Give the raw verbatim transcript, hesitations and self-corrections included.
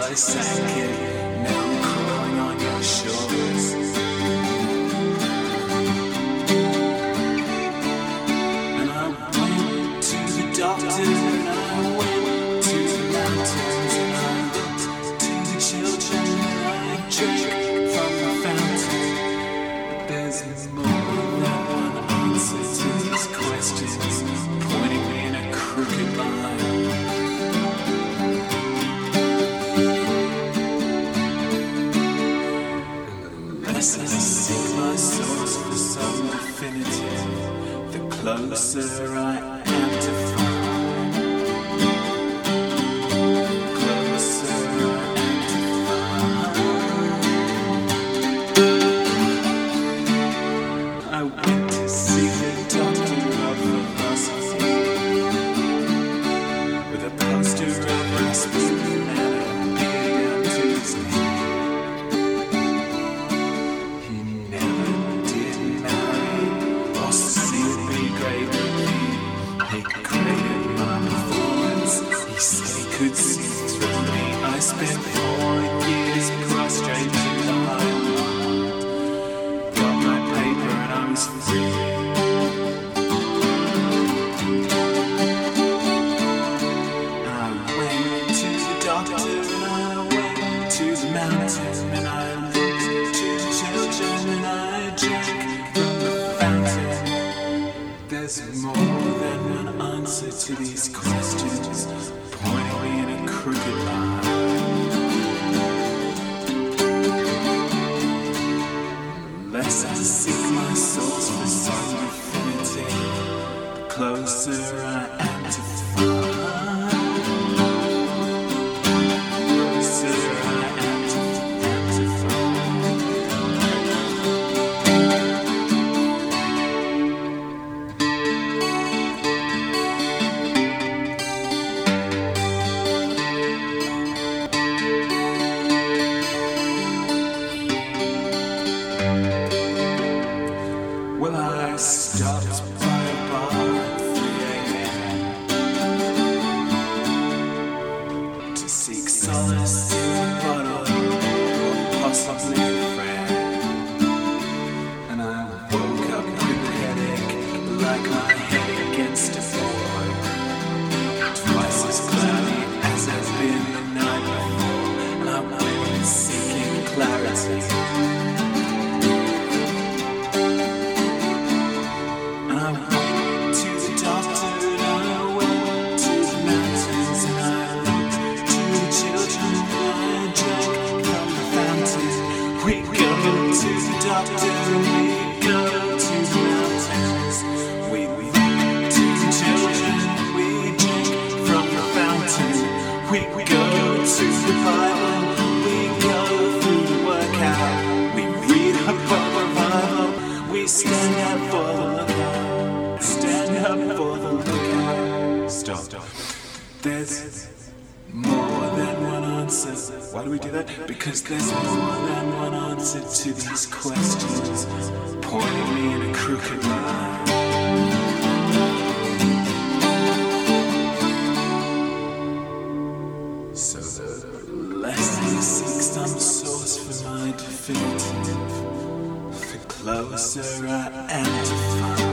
I sank in. Now I'm crawling on your shores. And I went to the doctors, and I went to the mountains, and I looked to the children, and I drank from the fountain. But there's more than one answer to these questions, pointing me in a crooked line. Unless I seek my source for some definitive, the closer I am to find. Closer I am to find. I went to see the doctor of philosophy with a poster of Rasputin and a beard down to his knee. Could see through me. I spent four years prostrate to the highland. Got my paper and I was free. I went to the doctor and I went to the mountain, and I looked to the children and I drank from the fountain. There's more than one answer to these questions, pointing me in a crooked line. Unless I seek my source for some infinity, the closer I am to find. Closer I am to, am to find. Well, I stopped by a bar at three a.m. to seek solace in a bottle or possibly a friend. And I woke up with a headache, like my head against a board, twice as cloudy as I've been the night before. And I went seeking clarity. I went to the doctor and I went to the mountains, and I looked to the children and I drank from the fountain. We go to the doctor and we go to the mountains. We went to the children and we drink from the fountain. We go to the Bible, we go through the workout. We read about revival, we stand up for the lookout. Stand up for the lookout. Stop. There's more than one answer. Why do we do that? Because there's more than one answer to these questions, pointing me in a crooked line. So the less I seek some source for my definitive, the closer I am to find.